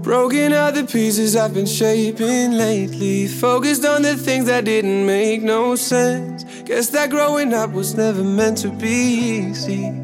Broken out the pieces I've been shaping lately. Focused on the things that didn't make no sense. Guess that growing up was never meant to be easy.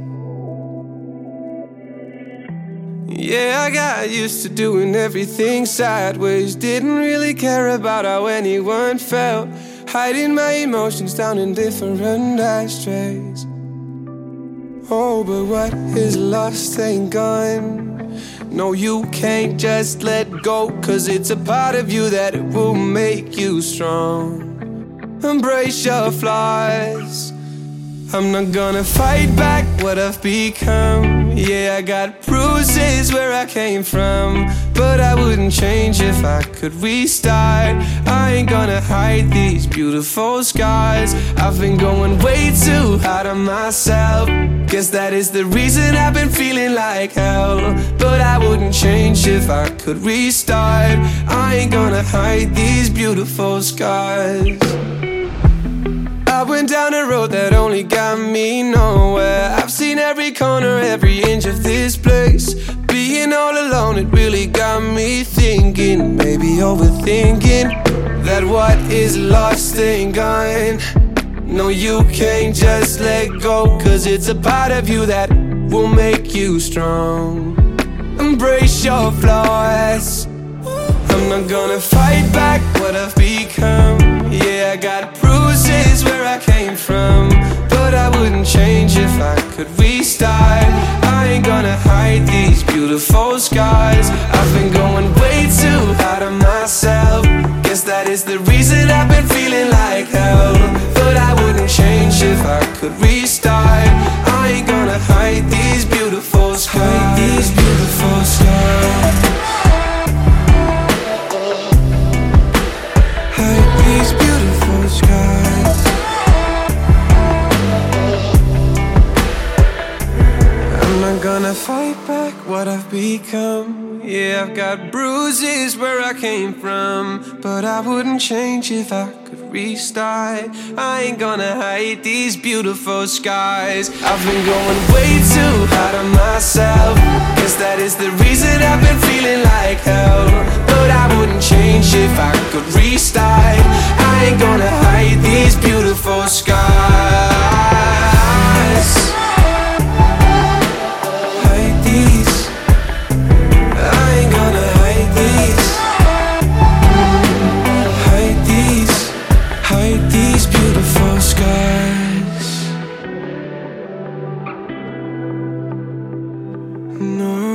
Yeah, I got used to doing everything sideways. Didn't really care about how anyone felt. Hiding my emotions down in different ashtrays. Oh, but what is lost ain't gone. No, you can't just let go, 'cause it's a part of you that it will make you strong. Embrace your flaws. I'm not gonna fight back what I've become. Yeah, I got bruises where I came from, but I wouldn't change if I could restart. I ain't gonna hide these beautiful scars. I've been going way too hard on myself. Guess that is the reason I've been feeling like hell. But I wouldn't change if I could restart. I ain't gonna hide these beautiful scars. I went down a road that only got me nowhere. I've seen every corner, every inch of this place. Being all alone, it really got me thinking, maybe overthinking, that what is lost ain't gone. No, you can't just let go, 'cause it's a part of you that will make you strong. Embrace your flaws. I'm not gonna fight back what I've become. Yeah, I got bruises where I came from, but I wouldn't change if I could restart. I ain't gonna hide these beautiful scars. I've been going way too hard on myself. Guess that is the reason I've been feeling like hell. But I wouldn't change if I could restart. I ain't gonna hide these beautiful scars. Hide these beautiful scars. These beautiful skies. I'm not gonna fight back what I've become. Yeah, I've got bruises where I came from, but I wouldn't change if I could restart. I ain't gonna hide these beautiful skies. I've been going way too hard on myself. Guess that is the reason I've been feeling like hell. But I wouldn't change if I could restart. I ain't gonna hide these beautiful scars. Hide these. I ain't gonna hide these. Hide these. Hide these beautiful scars. No.